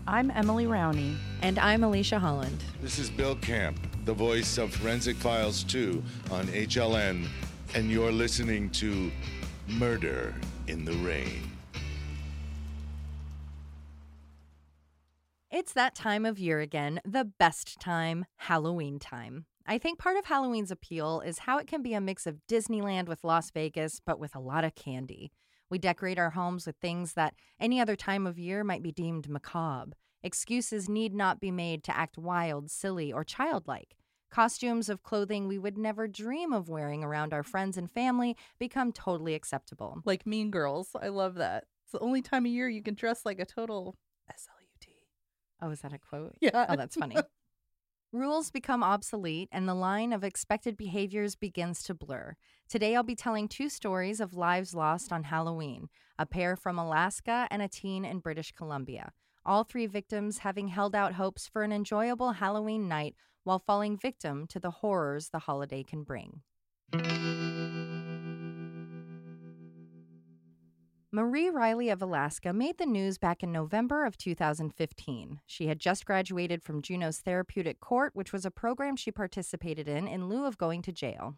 I'm Emily Rowney. And I'm Alicia Holland. This is Bill Camp, the voice of Forensic Files 2 on HLN, and you're listening to Murder in the Rain. It's that time of year again, the best time, Halloween time. I think part of Halloween's appeal is how it can be a mix of Disneyland with Las Vegas, but with a lot of candy. We decorate our homes with things that any other time of year might be deemed macabre. Excuses need not be made to act wild, silly, or childlike. Costumes of clothing we would never dream of wearing around our friends and family become totally acceptable. Like Mean Girls. I love that. It's the only time of year you can dress like a total SLUT. Oh, is that a quote? Yeah. Oh, that's funny. Rules become obsolete and the line of expected behaviors begins to blur. Today, I'll be telling two stories of lives lost on Halloween, a pair from Alaska and a teen in British Columbia. All three victims having held out hopes for an enjoyable Halloween night while falling victim to the horrors the holiday can bring. Marie Riley of Alaska made the news back in November of 2015. She had just graduated from Juneau's Therapeutic Court, which was a program she participated in lieu of going to jail.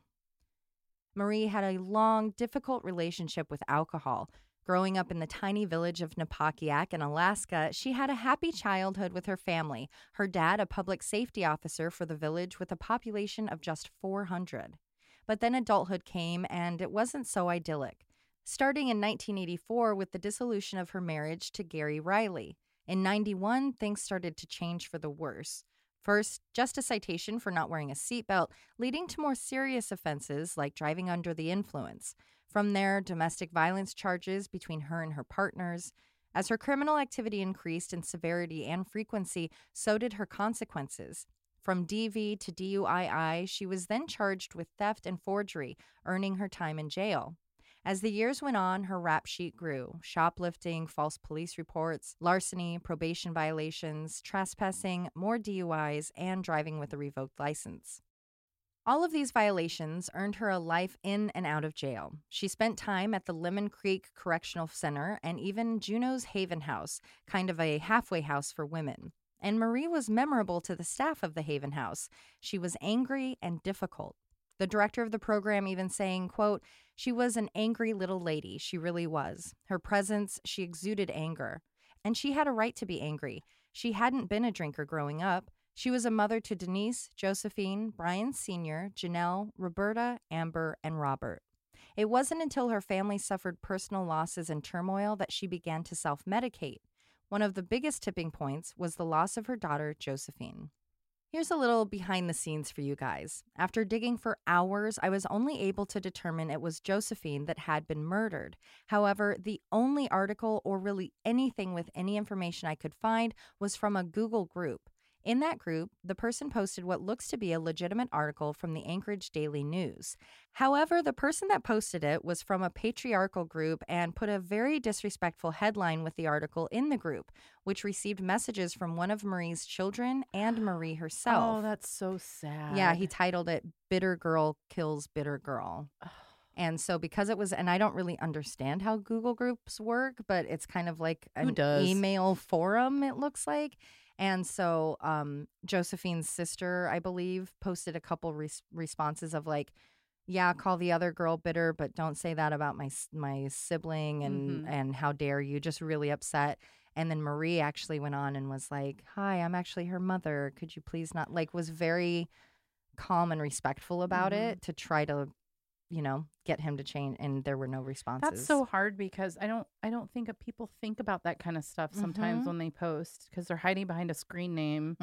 Marie had a long, difficult relationship with alcohol. Growing up in the tiny village of Napakiak in Alaska, she had a happy childhood with her family, her dad a public safety officer for the village with a population of just 400. But then adulthood came, and it wasn't so idyllic. Starting in 1984 with the dissolution of her marriage to Gary Riley. In 91, things started to change for the worse. First, just a citation for not wearing a seatbelt, leading to more serious offenses like driving under the influence. From there, domestic violence charges between her and her partners. As her criminal activity increased in severity and frequency, so did her consequences. From DV to DUII, she was then charged with theft and forgery, earning her time in jail. As the years went on, her rap sheet grew. Shoplifting, false police reports, larceny, probation violations, trespassing, more DUIs, and driving with a revoked license. All of these violations earned her a life in and out of jail. She spent time at the Lemon Creek Correctional Center and even Juneau's Haven House, kind of a halfway house for women. And Marie was memorable to the staff of the Haven House. She was angry and difficult. The director of the program even saying, quote, "She was an angry little lady. She really was. Her presence, she exuded anger. And she had a right to be angry. She hadn't been a drinker growing up. She was a mother to Denise, Josephine, Brian Sr., Janelle, Roberta, Amber, and Robert. It wasn't until her family suffered personal losses and turmoil that she began to self-medicate. One of the biggest tipping points was the loss of her daughter, Josephine." Here's a little behind the scenes for you guys. After digging for hours, I was only able to determine it was Josephine that had been murdered. However, the only article or really anything with any information I could find was from a Google group. In that group, the person posted what looks to be a legitimate article from the Anchorage Daily News. However, the person that posted it was from a patriarchal group and put a very disrespectful headline with the article in the group, which received messages from one of Marie's children and Marie herself. Oh, that's so sad. Yeah, he titled it "Bitter Girl Kills Bitter Girl." And so because it was, and I don't really understand how Google groups work, but it's kind of like an email forum, it looks like. And so Josephine's sister, I believe, posted a couple responses of like, yeah, call the other girl bitter, but don't say that about my sibling and how dare you, just really upset. And then Marie actually went on and was like, hi, I'm actually her mother. Could you please not, like, was very calm and respectful about it to try to, you know, get him to change, and there were no responses. That's so hard because I don't think people think about that kind of stuff sometimes when they post because they're hiding behind a screen name.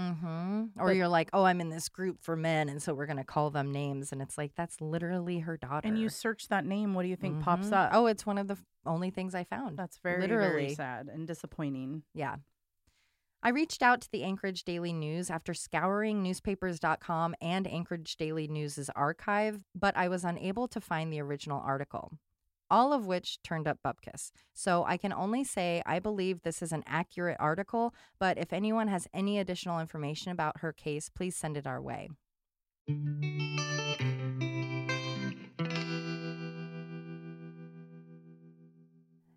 Or you're like, oh, I'm in this group for men, and so we're going to call them names. And it's like, that's literally her daughter. And you search that name, what do you think pops up? Oh, it's one of the only things I found. That's very sad and disappointing. Yeah. I reached out to the Anchorage Daily News after scouring newspapers.com and Anchorage Daily News' archive, but I was unable to find the original article, all of which turned up bupkis. So I can only say I believe this is an accurate article, but if anyone has any additional information about her case, please send it our way.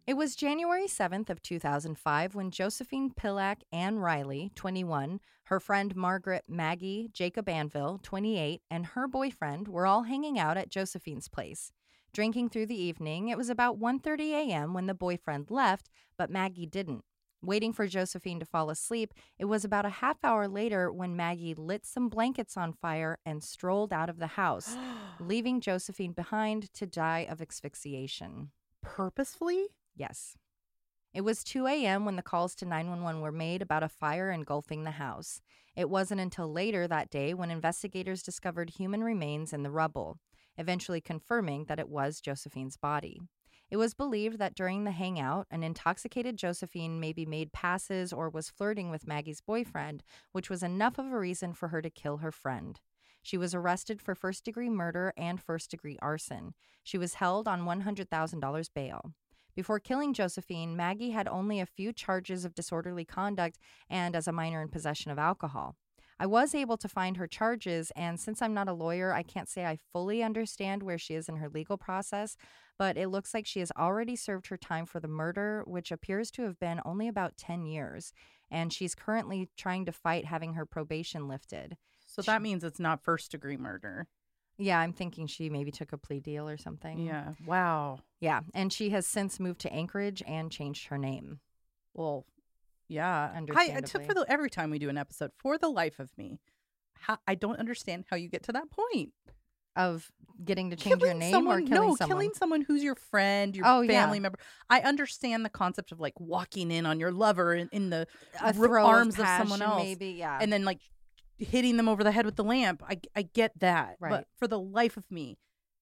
It was January 7th of 2005 when Josephine Pillack Ann Riley, 21, her friend Margaret Maggie Jacob Anvil, 28, and her boyfriend were all hanging out at Josephine's place. Drinking through the evening, it was about 1:30 a.m. when the boyfriend left, but Maggie didn't. Waiting for Josephine to fall asleep, it was about a half hour later when Maggie lit some blankets on fire and strolled out of the house, leaving Josephine behind to die of asphyxiation. Purposefully? Yes. It was 2 a.m. when the calls to 911 were made about a fire engulfing the house. It wasn't until later that day when investigators discovered human remains in the rubble, eventually confirming that it was Josephine's body. It was believed that during the hangout, an intoxicated Josephine maybe made passes or was flirting with Maggie's boyfriend, which was enough of a reason for her to kill her friend. She was arrested for first-degree murder and first-degree arson. She was held on $100,000 bail. Before killing Josephine, Maggie had only a few charges of disorderly conduct and as a minor in possession of alcohol. I was able to find her charges, and since I'm not a lawyer, I can't say I fully understand where she is in her legal process, but it looks like she has already served her time for the murder, which appears to have been only about 10 years, and she's currently trying to fight having her probation lifted. So that means it's not first-degree murder. Yeah, I'm thinking she maybe took a plea deal or something. Yeah. Wow. Yeah, and she has since moved to Anchorage and changed her name. Well, yeah. Understandably. Every time we do an episode, for the life of me, I don't understand how you get to that point. Of getting to change your name or killing someone? Killing someone who's your friend, your family member. I understand the concept of like walking in on your lover in the arms of someone else. Maybe, yeah. And then like hitting them over the head with the lamp. I get that. Right. But for the life of me,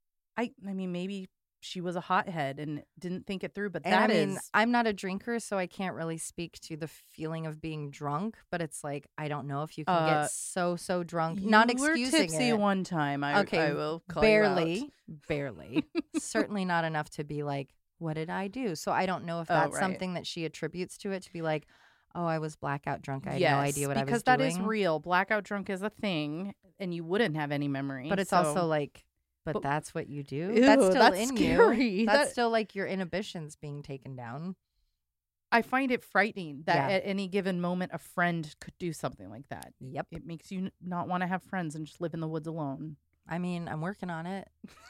I mean, maybe she was a hothead and didn't think it through, but I'm not a drinker, so I can't really speak to the feeling of being drunk, but it's like, I don't know if you can get so drunk. Not excusing it. You were tipsy one time. I will call you out. Barely. Certainly not enough to be like, what did I do? So I don't know if that's something that she attributes to it, to be like, oh, I was blackout drunk. I had no idea what I was doing. Because that is real. Blackout drunk is a thing, and you wouldn't have any memory. But it's also like, but that's what you do? Ew, that's still that's in scary. you. That's still like your inhibitions being taken down. I find it frightening that at any given moment a friend could do something like that. Yep. It makes you not want to have friends and just live in the woods alone. I mean, I'm working on it.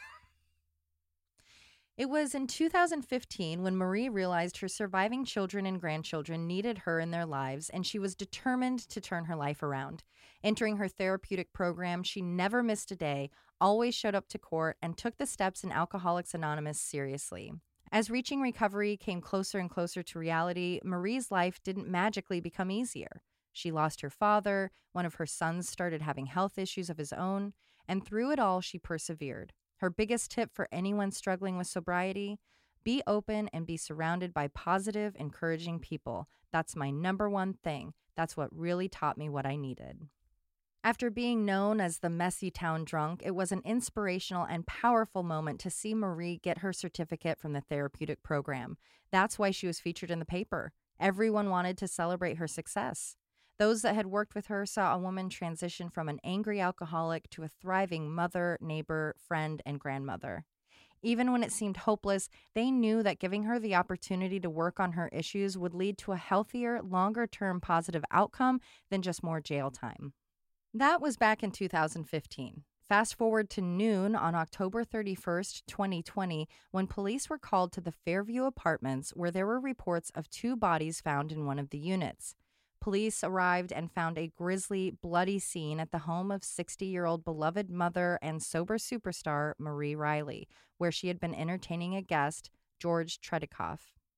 It was in 2015 when Marie realized her surviving children and grandchildren needed her in their lives, and she was determined to turn her life around. Entering her therapeutic program, she never missed a day, always showed up to court, and took the steps in Alcoholics Anonymous seriously. As reaching recovery came closer and closer to reality, Marie's life didn't magically become easier. She lost her father, one of her sons started having health issues of his own, and through it all, she persevered. Her biggest tip for anyone struggling with sobriety: be open and be surrounded by positive, encouraging people. That's my number one thing. That's what really taught me what I needed. After being known as the Messy Town Drunk, it was an inspirational and powerful moment to see Marie get her certificate from the therapeutic program. That's why she was featured in the paper. Everyone wanted to celebrate her success. Those that had worked with her saw a woman transition from an angry alcoholic to a thriving mother, neighbor, friend, and grandmother. Even when it seemed hopeless, they knew that giving her the opportunity to work on her issues would lead to a healthier, longer-term positive outcome than just more jail time. That was back in 2015. Fast forward to noon on October 31st, 2020, when police were called to the Fairview Apartments, where there were reports of 2 bodies found in one of the units. Police arrived and found a grisly, bloody scene at the home of 60-year-old beloved mother and sober superstar Marie Riley, where she had been entertaining a guest, George Tredekoff.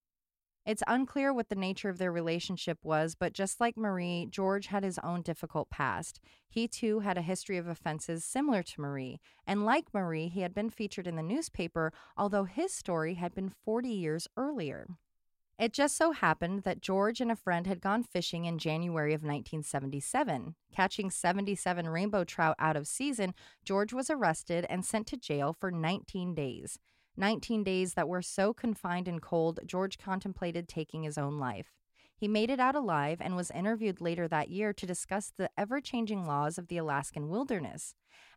It's unclear what the nature of their relationship was, but just like Marie, George had his own difficult past. He, too, had a history of offenses similar to Marie, and like Marie, he had been featured in the newspaper, although his story had been 40 years earlier. It just so happened that George and a friend had gone fishing in January of 1977. Catching 77 rainbow trout out of season, George was arrested and sent to jail for 19 days. 19 days that were so confined and cold, George contemplated taking his own life. He made it out alive and was interviewed later that year to discuss the ever-changing laws of the Alaskan wilderness.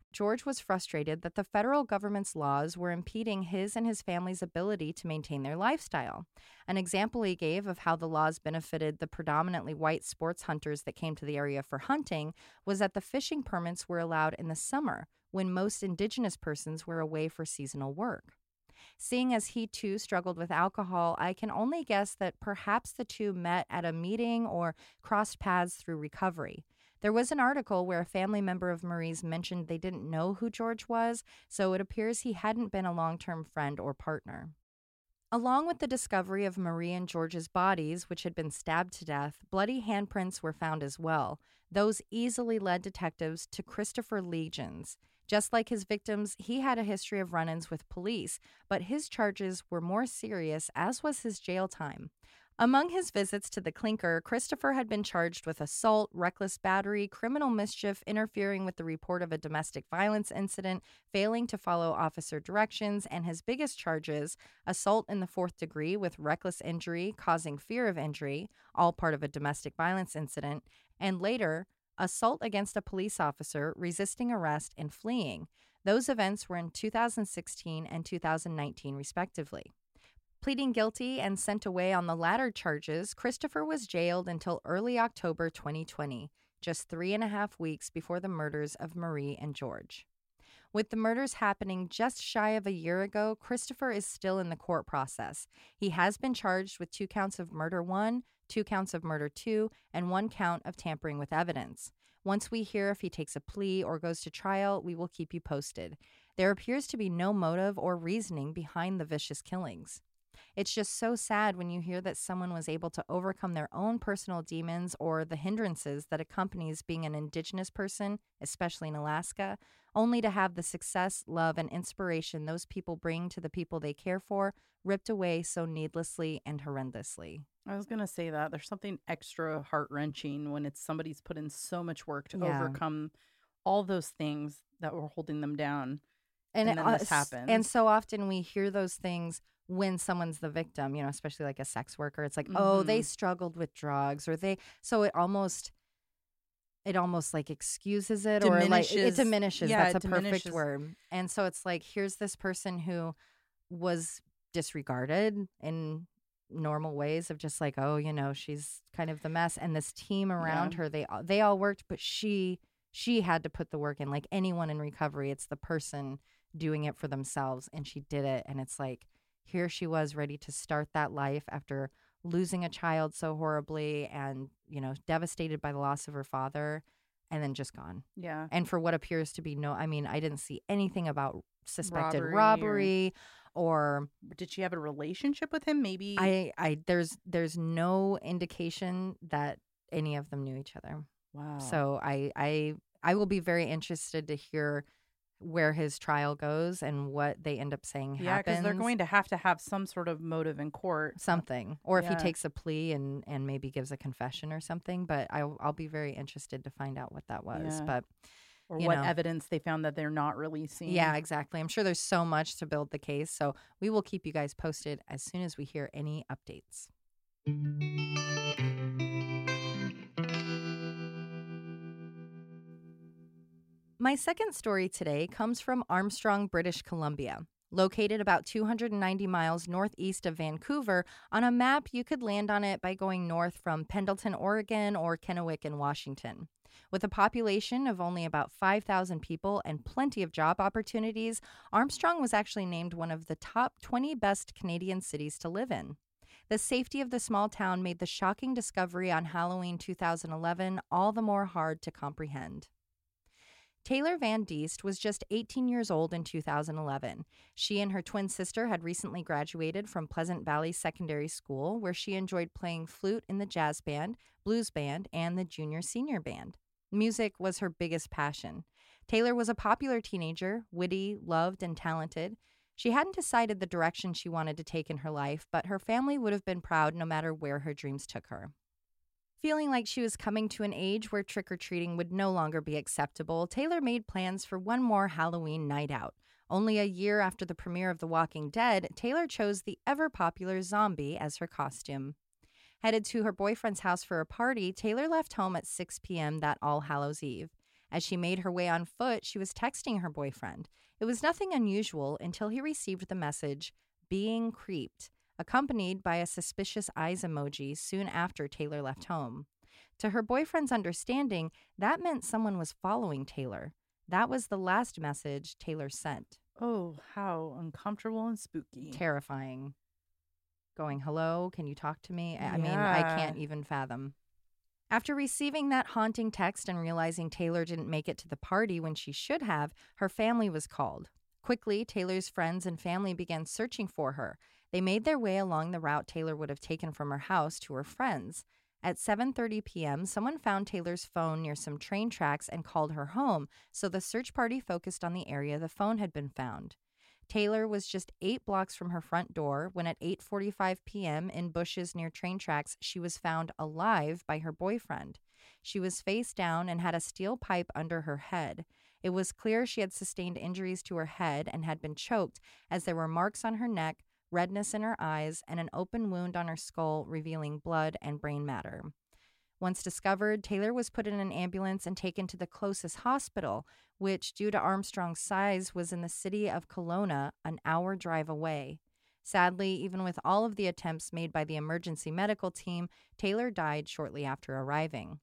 George was frustrated that the federal government's laws were impeding his and his family's ability to maintain their lifestyle. An example he gave of how the laws benefited the predominantly white sports hunters that came to the area for hunting was that the fishing permits were allowed in the summer, when most indigenous persons were away for seasonal work. Seeing as he too struggled with alcohol, I can only guess that perhaps the two met at a meeting or crossed paths through recovery. There was an article where a family member of Marie's mentioned they didn't know who George was, so it appears he hadn't been a long-term friend or partner. Along with the discovery of Marie and George's bodies, which had been stabbed to death, bloody handprints were found as well. Those easily led detectives to Christopher Legends. Just like his victims, he had a history of run-ins with police, but his charges were more serious, as was his jail time. Among his visits to the clinker, Christopher had been charged with assault, reckless battery, criminal mischief, interfering with the report of a domestic violence incident, failing to follow officer directions, and his biggest charges, assault in the 4th degree with reckless injury, causing fear of injury, all part of a domestic violence incident, and later, assault against a police officer, resisting arrest, and fleeing. Those events were in 2016 and 2019, respectively. Pleading guilty and sent away on the latter charges, Christopher was jailed until early October 2020, just 3.5 weeks before the murders of Marie and George. With the murders happening just shy of a year ago, Christopher is still in the court process. He has been charged with 2 counts of murder 1, 2 counts of murder 2, and 1 count of tampering with evidence. Once we hear if he takes a plea or goes to trial, we will keep you posted. There appears to be no motive or reasoning behind the vicious killings. It's just so sad when you hear that someone was able to overcome their own personal demons or the hindrances that accompanies being an indigenous person, especially in Alaska, only to have the success, love, and inspiration those people bring to the people they care for ripped away so needlessly and horrendously. I was going to say that. There's something extra heart-wrenching when it's somebody's put in so much work to overcome all those things that were holding them down. And then this happens. And so often we hear those things when someone's the victim, you know, especially like a sex worker. It's like, oh, they struggled with drugs, or so it almost like excuses it, or like it diminishes. Yeah, that's a perfect word. And so it's like, here's this person who was disregarded in normal ways of just like, oh, you know, she's kind of the mess, and this team around her, they all worked, but she had to put the work in. Like anyone in recovery, it's the person doing it for themselves, and she did it. And it's like, here she was ready to start that life after losing a child so horribly and, you know, devastated by the loss of her father, and then just gone. Yeah. And for what appears to be I didn't see anything about suspected robbery or did she have a relationship with him? Maybe there's no indication that any of them knew each other. Wow. So I will be very interested to hear where his trial goes and what they end up saying happens. Yeah, because they're going to have some sort of motive in court. Something. Or if he takes a plea and maybe gives a confession or something. But I'll be very interested to find out what that was. Yeah. But or what evidence they found that they're not releasing. Yeah, exactly. I'm sure there's so much to build the case. So we will keep you guys posted as soon as we hear any updates. My second story today comes from Armstrong, British Columbia. Located about 290 miles northeast of Vancouver, on a map you could land on it by going north from Pendleton, Oregon, or Kennewick in Washington. With a population of only about 5,000 people and plenty of job opportunities, Armstrong was actually named one of the top 20 best Canadian cities to live in. The safety of the small town made the shocking discovery on Halloween 2011 all the more hard to comprehend. Taylor Van Diest was just 18 years old in 2011. She and her twin sister had recently graduated from Pleasant Valley Secondary School, where she enjoyed playing flute in the jazz band, blues band, and the junior-senior band. Music was her biggest passion. Taylor was a popular teenager, witty, loved, and talented. She hadn't decided the direction she wanted to take in her life, but her family would have been proud no matter where her dreams took her. Feeling like she was coming to an age where trick-or-treating would no longer be acceptable, Taylor made plans for one more Halloween night out. Only a year after the premiere of The Walking Dead, Taylor chose the ever-popular zombie as her costume. Headed to her boyfriend's house for a party, Taylor left home at 6 p.m. that All Hallows Eve. As she made her way on foot, she was texting her boyfriend. It was nothing unusual until he received the message, "being creeped," accompanied by a suspicious eyes emoji soon after Taylor left home. To her boyfriend's understanding, that meant someone was following Taylor. That was the last message Taylor sent. Oh, how uncomfortable and spooky. Terrifying. Going, hello, can you talk to me? I mean, I can't even fathom. After receiving that haunting text and realizing Taylor didn't make it to the party when she should have, her family was called. Quickly, Taylor's friends and family began searching for her. They made their way along the route Taylor would have taken from her house to her friends. At 7:30 p.m., someone found Taylor's phone near some train tracks and called her home, so the search party focused on the area the phone had been found. Taylor was just 8 blocks from her front door when at 8:45 p.m. in bushes near train tracks, she was found alive by her boyfriend. She was face down and had a steel pipe under her head. It was clear she had sustained injuries to her head and had been choked, as there were marks on her neck, redness in her eyes, and an open wound on her skull revealing blood and brain matter. Once discovered, Taylor was put in an ambulance and taken to the closest hospital, which, due to Armstrong's size, was in the city of Kelowna, an hour drive away. Sadly, even with all of the attempts made by the emergency medical team, Taylor died shortly after arriving.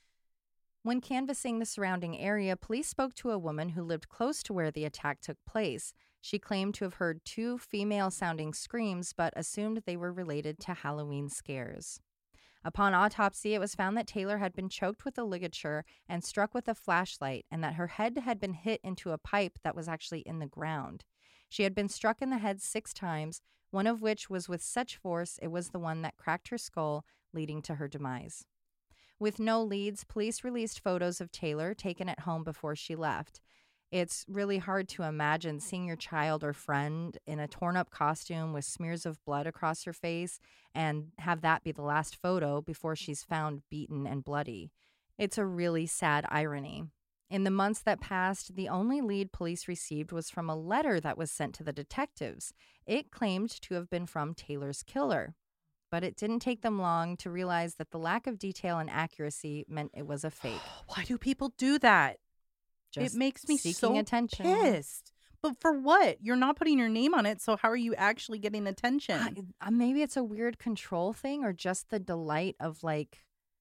When canvassing the surrounding area, police spoke to a woman who lived close to where the attack took place. She claimed to have heard 2 female-sounding screams, but assumed they were related to Halloween scares. Upon autopsy, it was found that Taylor had been choked with a ligature and struck with a flashlight, and that her head had been hit into a pipe that was actually in the ground. She had been struck in the head 6 times, one of which was with such force it was the one that cracked her skull, leading to her demise. With no leads, police released photos of Taylor taken at home before she left. It's really hard to imagine seeing your child or friend in a torn-up costume with smears of blood across her face and have that be the last photo before she's found beaten and bloody. It's a really sad irony. In the months that passed, the only lead police received was from a letter that was sent to the detectives. It claimed to have been from Taylor's killer. But it didn't take them long to realize that the lack of detail and accuracy meant it was a fake. Why do people do that? Just it makes me so attention. Pissed. But for what? You're not putting your name on it, so how are you actually getting attention? Maybe it's a weird control thing, or just the delight of like,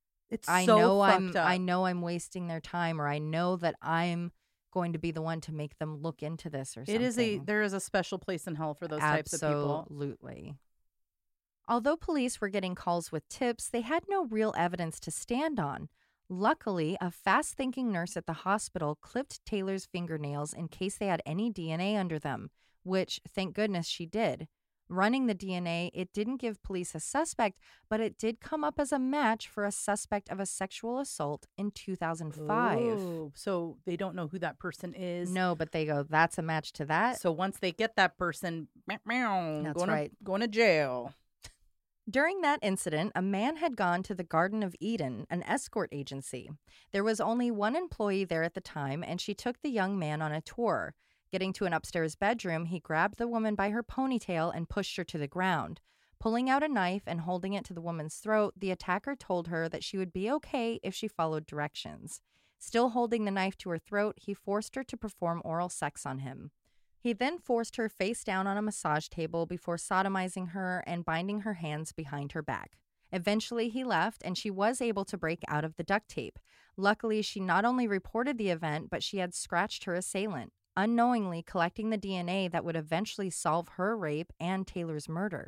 I know I'm wasting their time, or I know that I'm going to be the one to make them look into this or something. There is a special place in hell for those types of people. Absolutely. Although police were getting calls with tips, they had no real evidence to stand on. Luckily, a fast-thinking nurse at the hospital clipped Taylor's fingernails in case they had any DNA under them, which, thank goodness, she did. Running the DNA, it didn't give police a suspect, but it did come up as a match for a suspect of a sexual assault in 2005. Oh, so they don't know who that person is. No, but they go, that's a match to that. So once they get that person, right. Going to jail. During that incident, a man had gone to the Garden of Eden, an escort agency. There was only one employee there at the time, and she took the young man on a tour. Getting to an upstairs bedroom, he grabbed the woman by her ponytail and pushed her to the ground. Pulling out a knife and holding it to the woman's throat, the attacker told her that she would be okay if she followed directions. Still holding the knife to her throat, he forced her to perform oral sex on him. He then forced her face down on a massage table before sodomizing her and binding her hands behind her back. Eventually, he left, and she was able to break out of the duct tape. Luckily, she not only reported the event, but she had scratched her assailant, unknowingly collecting the DNA that would eventually solve her rape and Taylor's murder.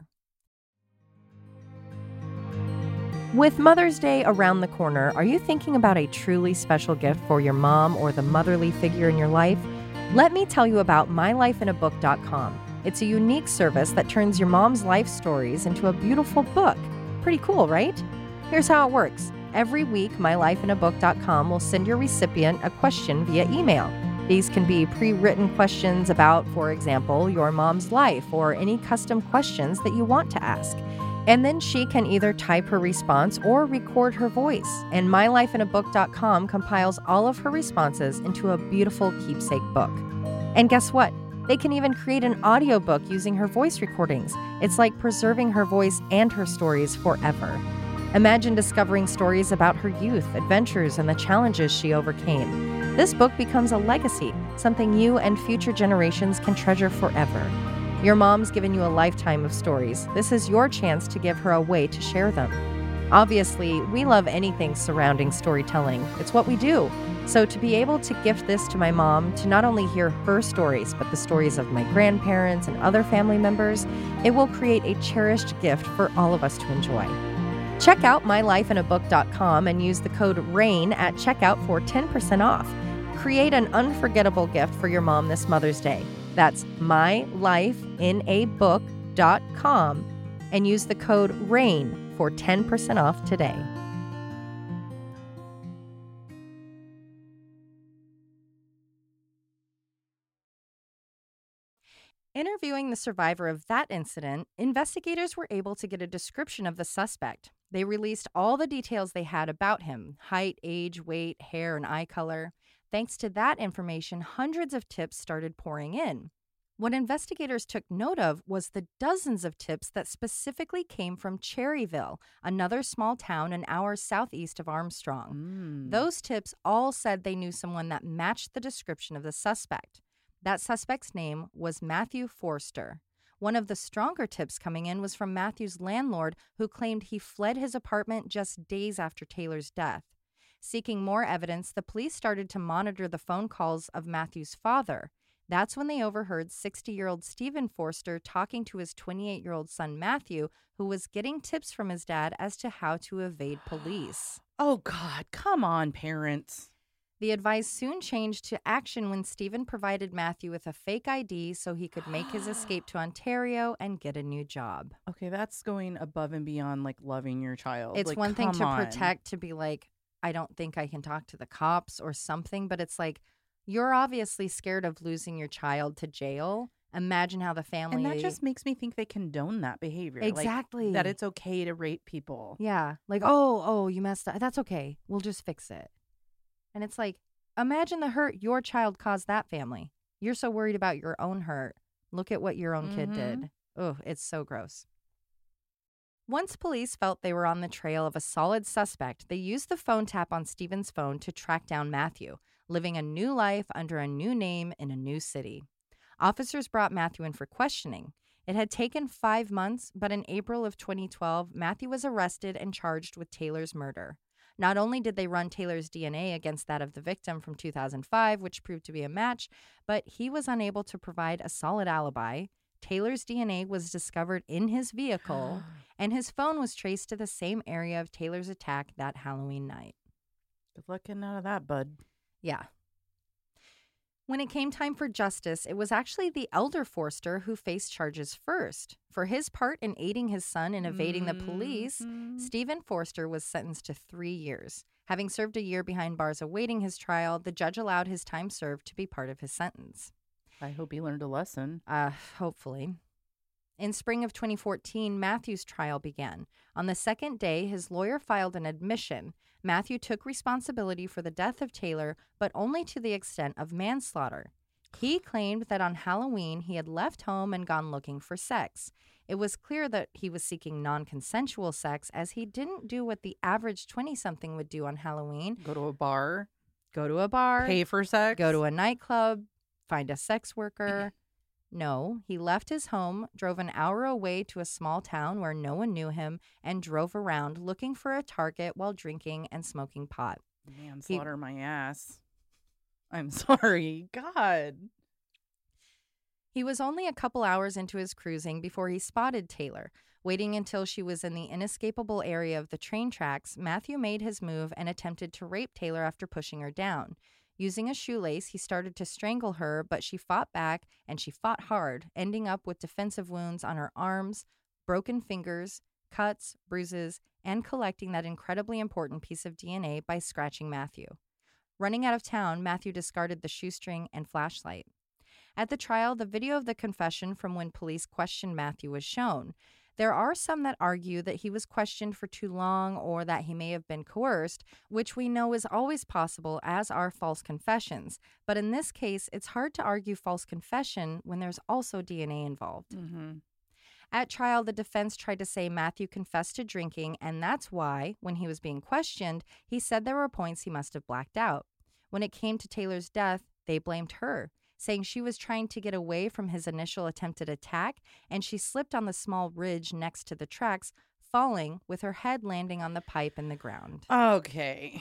With Mother's Day around the corner, are you thinking about a truly special gift for your mom or the motherly figure in your life? Let me tell you about mylifeinabook.com. It's a unique service that turns your mom's life stories into a beautiful book. Pretty cool, right? Here's how it works. Every week, mylifeinabook.com will send your recipient a question via email. These can be pre-written questions about, for example, your mom's life or any custom questions that you want to ask. And then she can either type her response or record her voice. And mylifeinabook.com compiles all of her responses into a beautiful keepsake book. And guess what? They can even create an audiobook using her voice recordings. It's like preserving her voice and her stories forever. Imagine discovering stories about her youth, adventures, and the challenges she overcame. This book becomes a legacy, something you and future generations can treasure forever. Your mom's given you a lifetime of stories. This is your chance to give her a way to share them. Obviously, we love anything surrounding storytelling. It's what we do. So to be able to gift this to my mom, to not only hear her stories, but the stories of my grandparents and other family members, it will create a cherished gift for all of us to enjoy. Check out mylifeinabook.com and use the code RAIN at checkout for 10% off. Create an unforgettable gift for your mom this Mother's Day. That's mylifeinabook.com and use the code RAIN for 10% off today. Interviewing the survivor of that incident, investigators were able to get a description of the suspect. They released all the details they had about him: height, age, weight, hair, and eye color. Thanks to that information, hundreds of tips started pouring in. What investigators took note of was the dozens of tips that specifically came from Cherryville, another small town an hour southeast of Armstrong. Those tips all said they knew someone that matched the description of the suspect. That suspect's name was Matthew Forster. One of the stronger tips coming in was from Matthew's landlord, who claimed he fled his apartment just days after Taylor's death. Seeking more evidence, the police started to monitor the phone calls of Matthew's father. That's when they overheard 60-year-old Stephen Forster talking to his 28-year-old son Matthew, who was getting tips from his dad as to how to evade police. Oh, God, come on, parents. The advice soon changed to action when Stephen provided Matthew with a fake ID so he could make his escape to Ontario and get a new job. Okay, that's going above and beyond, like, loving your child. It's like, one thing to on. protect, to be like, I don't think I can talk to the cops or something, but it's like, you're obviously scared of losing your child to jail. Imagine how the family... And that just makes me think they condone that behavior. Exactly. Like, that it's okay to rape people. Yeah. Like, oh, you messed up. That's okay. We'll just fix it. And it's like, imagine the hurt your child caused that family. You're so worried about your own hurt. Look at what your own kid did. Oh, it's so gross. Once police felt they were on the trail of a solid suspect, they used the phone tap on Stephen's phone to track down Matthew, living a new life under a new name in a new city. Officers brought Matthew in for questioning. It had taken 5 months, but in April of 2012, Matthew was arrested and charged with Taylor's murder. Not only did they run Taylor's DNA against that of the victim from 2005, which proved to be a match, but he was unable to provide a solid alibi. Taylor's DNA was discovered in his vehicle, and his phone was traced to the same area of Taylor's attack that Halloween night. Good luck getting out of that, bud. Yeah. When it came time for justice, it was actually the elder Forster who faced charges first. For his part in aiding his son in evading the police, Stephen Forster was sentenced to 3 years. Having served a year behind bars awaiting his trial, the judge allowed his time served to be part of his sentence. I hope he learned a lesson. Hopefully. In spring of 2014, Matthew's trial began. On the second day, his lawyer filed an admission. Matthew took responsibility for the death of Taylor, but only to the extent of manslaughter. He claimed that on Halloween, he had left home and gone looking for sex. It was clear that he was seeking non-consensual sex, as he didn't do what the average 20-something would do on Halloween. Go to a bar. Pay for sex. Go to a nightclub. Find a sex worker. No, he left his home, drove an hour away to a small town where no one knew him, and drove around looking for a target while drinking and smoking pot. Manslaughter my ass. I'm sorry. God. He was only a couple hours into his cruising before he spotted Taylor. Waiting until she was in the inescapable area of the train tracks, Matthew made his move and attempted to rape Taylor after pushing her down. Using a shoelace, he started to strangle her, but she fought back, and she fought hard, ending up with defensive wounds on her arms, broken fingers, cuts, bruises, and collecting that incredibly important piece of DNA by scratching Matthew. Running out of town, Matthew discarded the shoestring and flashlight. At the trial, the video of the confession from when police questioned Matthew was shown. There are some that argue that he was questioned for too long or that he may have been coerced, which we know is always possible, as are false confessions. But in this case, it's hard to argue false confession when there's also DNA involved. At trial, the defense tried to say Matthew confessed to drinking, and that's why, when he was being questioned, he said there were points he must have blacked out. When it came to Taylor's death, they blamed her, saying she was trying to get away from his initial attempted attack, and she slipped on the small ridge next to the tracks, falling with her head landing on the pipe in the ground. Okay.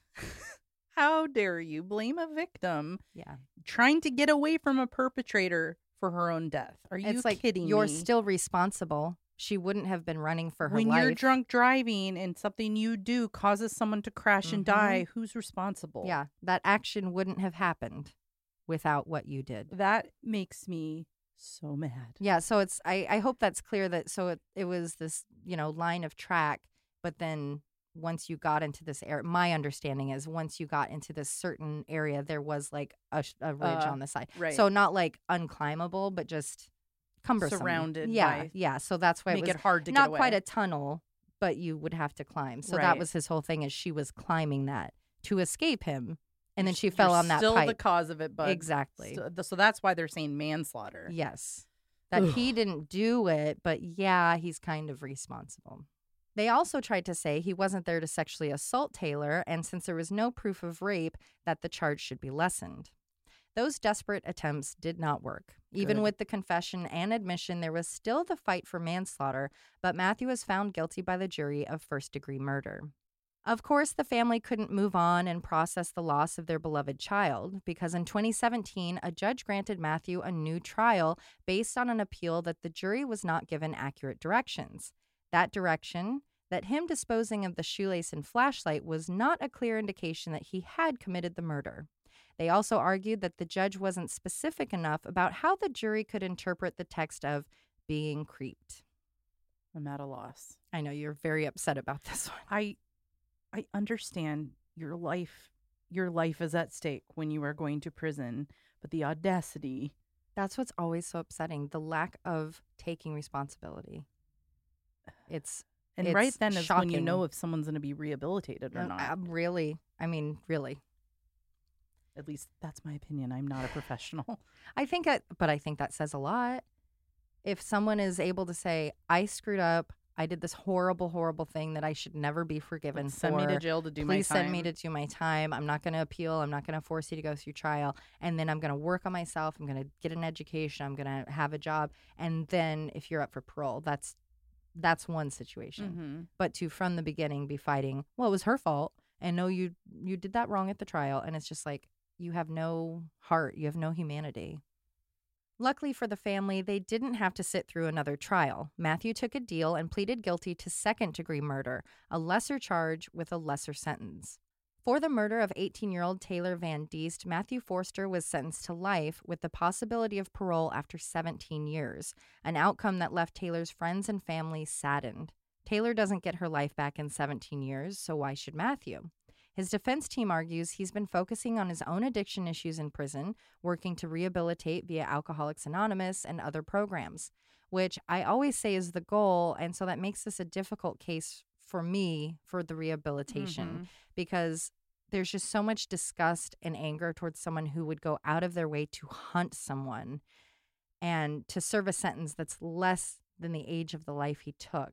How dare you blame a victim trying to get away from a perpetrator for her own death? Are you kidding me? You're still responsible. She wouldn't have been running for her life. When you're drunk driving and something you do causes someone to crash and die, who's responsible? Yeah, that action wouldn't have happened without what you did. That makes me so mad. Yeah, so it's I hope that's clear that it was this, line of track, but then once you got into this area, my understanding is once you got into this certain area, there was like a ridge on the side. Right. So not like unclimbable, but just cumbersome. Surrounded by. Yeah, so that's why it was hard to not get away. Quite a tunnel, but you would have to climb. So that was his whole thing, is she was climbing that to escape him. And then she fell on that pipe. Still the cause of it, but exactly. So that's why they're saying manslaughter. Yes. That he didn't do it, but yeah, he's kind of responsible. They also tried to say he wasn't there to sexually assault Taylor, and since there was no proof of rape, that the charge should be lessened. Those desperate attempts did not work. Even with the confession and admission, there was still the fight for manslaughter, but Matthew was found guilty by the jury of first-degree murder. Of course, the family couldn't move on and process the loss of their beloved child, because in 2017, a judge granted Matthew a new trial based on an appeal that the jury was not given accurate directions. That direction, that him disposing of the shoelace and flashlight, was not a clear indication that he had committed the murder. They also argued that the judge wasn't specific enough about how the jury could interpret the text of being creeped. I'm at a loss. I know you're very upset about this one. I understand your life is at stake when you are going to prison, but the audacity. That's what's always so upsetting, the lack of taking responsibility. It's right then is shocking. When you know if someone's going to be rehabilitated or not. Really. Really. At least that's my opinion. I'm not a professional. I think that says a lot. If someone is able to say, I screwed up, I did this horrible, horrible thing that I should never be forgiven for. Send me to jail to do my time. Please send me to do my time. I'm not going to appeal. I'm not going to force you to go through trial. And then I'm going to work on myself. I'm going to get an education. I'm going to have a job. And then if you're up for parole, that's one situation. Mm-hmm. But to, from the beginning, be fighting, well, it was her fault. And no, you did that wrong at the trial. And it's just like, you have no heart. You have no humanity. Luckily for the family, they didn't have to sit through another trial. Matthew took a deal and pleaded guilty to second-degree murder, a lesser charge with a lesser sentence. For the murder of 18-year-old Taylor Van Diest, Matthew Forster was sentenced to life with the possibility of parole after 17 years, an outcome that left Taylor's friends and family saddened. Taylor doesn't get her life back in 17 years, so why should Matthew? His defense team argues he's been focusing on his own addiction issues in prison, working to rehabilitate via Alcoholics Anonymous and other programs, which I always say is the goal. And so that makes this a difficult case for me for the rehabilitation, because there's just so much disgust and anger towards someone who would go out of their way to hunt someone and to serve a sentence that's less than the age of the life he took.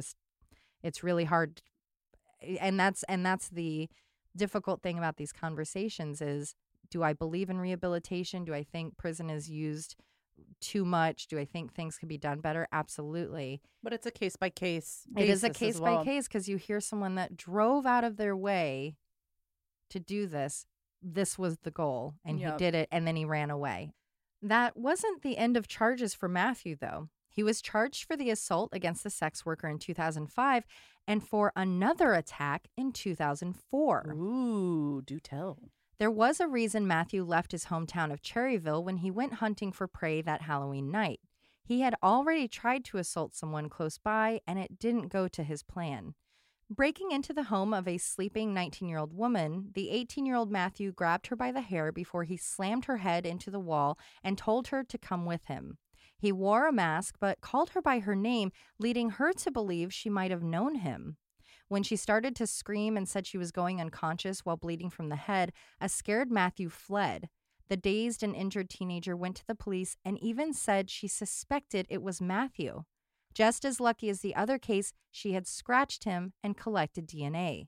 It's really hard. And that's the difficult thing about these conversations is, do I believe in rehabilitation? Do I think prison is used too much? Do I think things could be done better? Absolutely. But it's a case-by-case basis. It is a case-by-case, because you hear someone that drove out of their way to do this. This was the goal, and he did it, and then he ran away. That wasn't the end of charges for Matthew, though. He was charged for the assault against the sex worker in 2005 and for another attack in 2004. Ooh, do tell. There was a reason Matthew left his hometown of Cherryville when he went hunting for prey that Halloween night. He had already tried to assault someone close by, and it didn't go to his plan. Breaking into the home of a sleeping 19-year-old woman, the 18-year-old Matthew grabbed her by the hair before he slammed her head into the wall and told her to come with him. He wore a mask but called her by her name, leading her to believe she might have known him. When she started to scream and said she was going unconscious while bleeding from the head, a scared Matthew fled. The dazed and injured teenager went to the police and even said she suspected it was Matthew. Just as lucky as the other case, she had scratched him and collected DNA.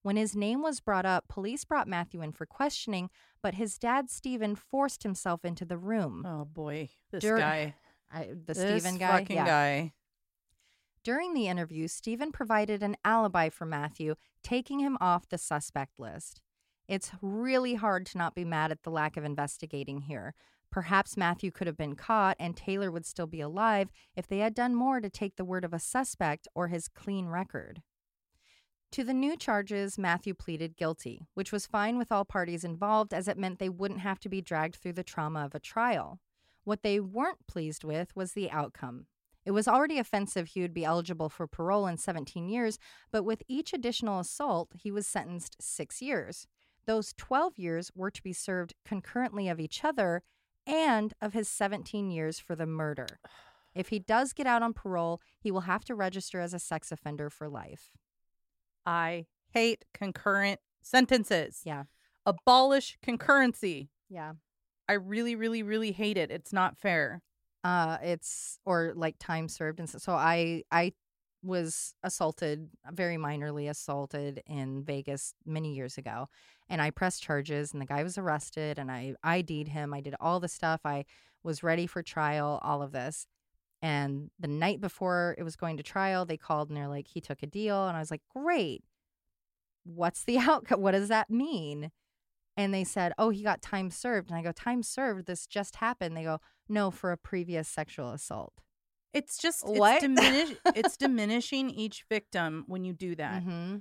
When his name was brought up, police brought Matthew in for questioning, but his dad, Stephen, forced himself into the room. Oh, boy. This guy. The Stephen guy? Fucking guy. During the interview, Stephen provided an alibi for Matthew, taking him off the suspect list. It's really hard to not be mad at the lack of investigating here. Perhaps Matthew could have been caught and Taylor would still be alive if they had done more to take the word of a suspect or his clean record. To the new charges, Matthew pleaded guilty, which was fine with all parties involved as it meant they wouldn't have to be dragged through the trauma of a trial. What they weren't pleased with was the outcome. It was already offensive he would be eligible for parole in 17 years, but with each additional assault, he was sentenced 6 years. Those 12 years were to be served concurrently of each other and of his 17 years for the murder. If he does get out on parole, he will have to register as a sex offender for life. I hate concurrent sentences. Yeah. Abolish concurrency. Yeah. I really, really, really hate it. It's not fair. Or like time served. And so I was assaulted, very minorly assaulted in Vegas many years ago. And I pressed charges and the guy was arrested and I ID'd him. I did all the stuff. I was ready for trial, all of this. And the night before it was going to trial, they called and they're like, he took a deal. And I was like, great. What's the outcome? What does that mean? And they said, oh, he got time served. And I go, time served? This just happened. They go, no, for a previous sexual assault. It's just, what? It's diminishing each victim when you do that. Mm-hmm.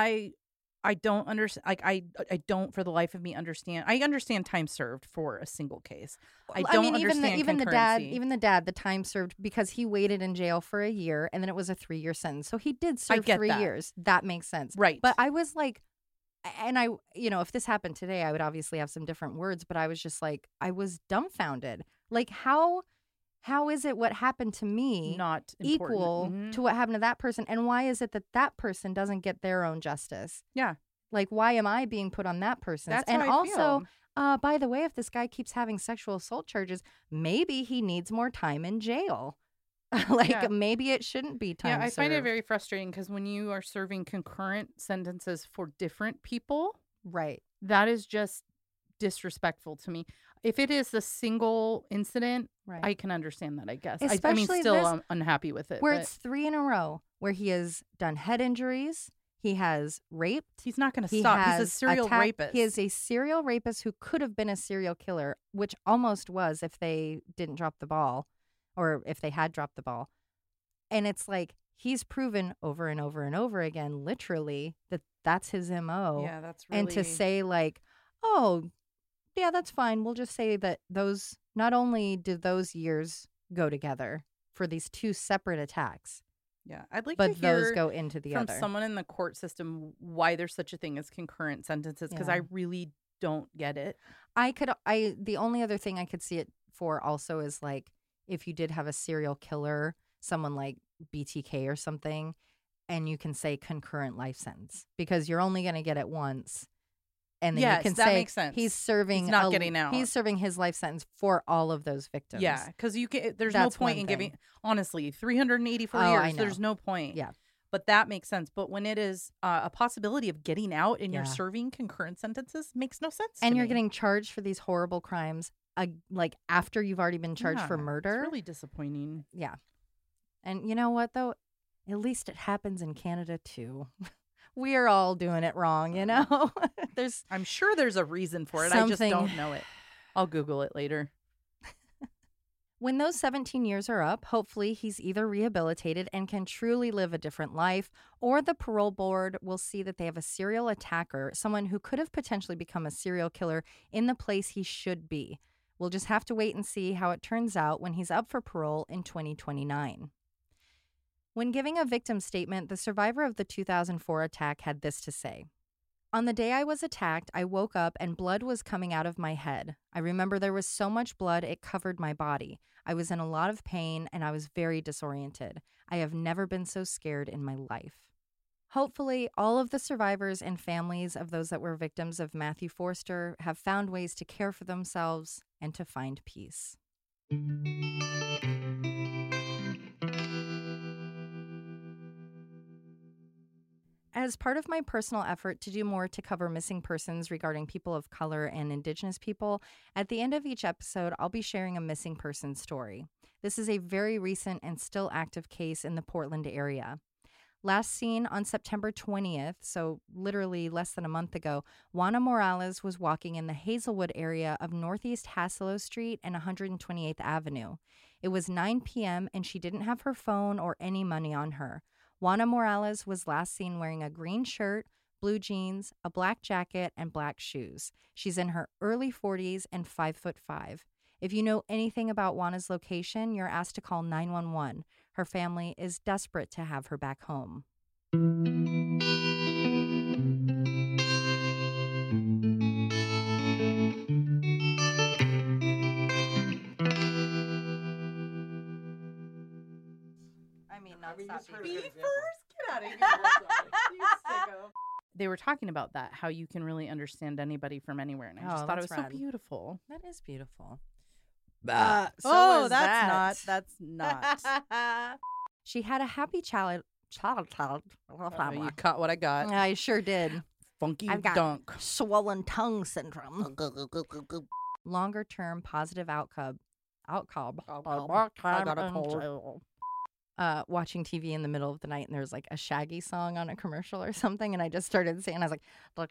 I don't understand. Like, I don't for the life of me understand. I understand time served for a single case. I don't understand even the dad, the time served because he waited in jail for a year and then it was a 3-year sentence. So he did serve 3 years. That makes sense. Right. But I was like, and I, if this happened today, I would obviously have some different words, but I was just like, I was dumbfounded. Like, how is it what happened to me not equal to what happened to that person? And why is it that that person doesn't get their own justice? Yeah. Like, why am I being put on that person's? That's and how I also, feel. By the way, if this guy keeps having sexual assault charges, maybe he needs more time in jail. Maybe it shouldn't be time served. Yeah, I find it very frustrating because when you are serving concurrent sentences for different people, right, that is just disrespectful to me. If it is a single incident, right, I can understand that, I guess. I'm unhappy with it. Where it's 3 in a row, where he has done head injuries, he has raped. He's not going to stop. He's a serial rapist. He is a serial rapist who could have been a serial killer, which almost was if they didn't drop the ball. Or if they had dropped the ball. And it's like, he's proven over and over and over again, literally, that that's his MO. Yeah, that's really... And to say like, oh, yeah, that's fine. We'll just say that those, not only did those years go together for these 2 separate attacks. Yeah, I'd like to hear those go into the from other. someone in the court system why there's such a thing as concurrent sentences, because I really don't get it. The only other thing I could see it for also is like, if you did have a serial killer, someone like BTK or something, and you can say concurrent life sentence because you're only going to get it once. And then you can that say makes sense. He's serving getting out. He's serving his life sentence for all of those victims. Yeah, because there's no point in giving, honestly, 384 years. There's no point. Yeah. But that makes sense. But when it is a possibility of getting out and you're serving concurrent sentences, makes no sense. And you're getting charged for these horrible crimes. Like after you've already been charged for murder. It's really disappointing. Yeah. And you know what, though? At least it happens in Canada, too. We are all doing it wrong, you know? I'm sure there's a reason for it. I just don't know it. I'll Google it later. When those 17 years are up, hopefully he's either rehabilitated and can truly live a different life, or the parole board will see that they have a serial attacker, someone who could have potentially become a serial killer in the place he should be. We'll just have to wait and see how it turns out when he's up for parole in 2029. When giving a victim statement, the survivor of the 2004 attack had this to say. On the day I was attacked, I woke up and blood was coming out of my head. I remember there was so much blood it covered my body. I was in a lot of pain and I was very disoriented. I have never been so scared in my life. Hopefully, all of the survivors and families of those that were victims of Matthew Forster have found ways to care for themselves and to find peace. as part of my personal effort to do more to cover missing persons regarding people of color and Indigenous people, at the end of each episode, I'll be sharing a missing person story. This is a very recent and still active case in the Portland area. Last seen on September 20th, so literally less than a month ago, Juana Morales was walking in the Hazelwood area of Northeast Hasselo Street and 128th Avenue. It was 9 p.m. and she didn't have her phone or any money on her. Juana Morales was last seen wearing a green shirt, blue jeans, a black jacket, and black shoes. She's in her early 40s and 5'5". If you know anything about Juana's location, you're asked to call 911. Her family is desperate to have her back home. Me first? Get out of here. You sicko. They were talking about that, how you can really understand anybody from anywhere. And I just thought it was rad. So beautiful. That is beautiful. That's not. She had a happy child. You caught what I got. I sure did. Funky I've got dunk. Swollen tongue syndrome. Longer term positive outcome. I got a cold. Watching TV in the middle of the night and there's like a Shaggy song on a commercial or something, and I just started saying, I was like,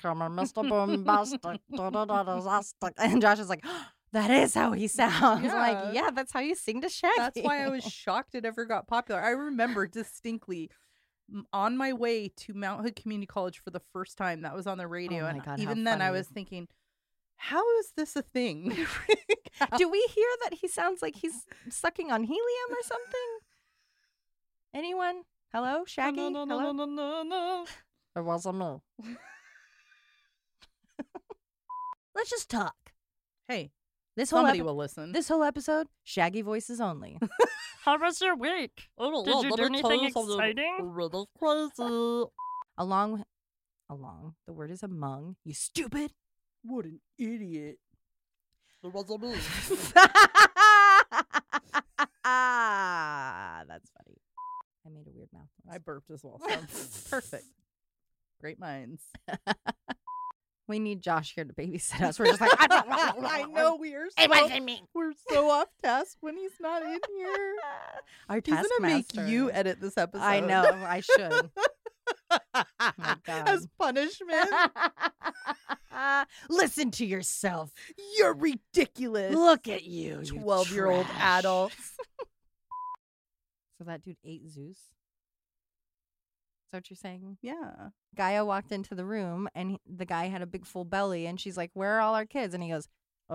and Josh is like, that is how he sounds. Yeah. Like, yeah, that's how you sing to Shaggy. That's why I was shocked it ever got popular. I remember distinctly on my way to Mount Hood Community College for the first time, that was on the radio. Oh my God, even then I was thinking, how is this a thing? Do we hear that he sounds like he's sucking on helium or something? Anyone? Hello, Shaggy? No. It wasn't me. Let's just talk. Hey, somebody will listen. This whole episode, Shaggy voices only. How was your week? Did you do anything exciting? Really crazy. Along, the word is among. You stupid. What an idiot. There was a me. That's funny. I made a weird mouth noise. I burped as well. So perfect. Great minds. We need Josh here to babysit us. We're just like, I know we're so off task when he's not in here. Our he's gonna make you edit this episode. I know. I should. Oh my God. As punishment. Listen to yourself. You're ridiculous. Look at you, 12-year-old adults. So that dude ate Zeus? Is that what you're saying? Yeah. Gaia walked into the room and the guy had a big full belly and she's like, where are all our kids? And he goes,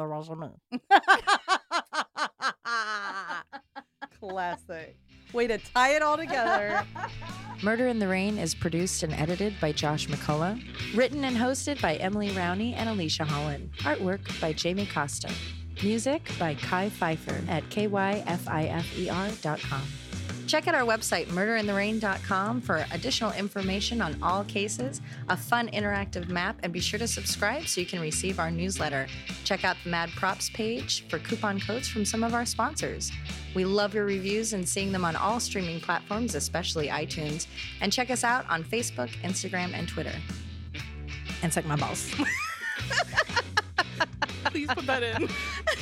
Classic. Way to tie it all together. Murder in the Rain is produced and edited by Josh McCullough. Written and hosted by Emily Rowney and Alicia Holland. Artwork by Jamie Costa. Music by Kai Pfeiffer at kyfifer.com. Check out our website, murderintherain.com, for additional information on all cases, a fun interactive map, and be sure to subscribe so you can receive our newsletter. Check out the Mad Props page for coupon codes from some of our sponsors. We love your reviews and seeing them on all streaming platforms, especially iTunes. And check us out on Facebook, Instagram, and Twitter. And suck my balls. Please put that in.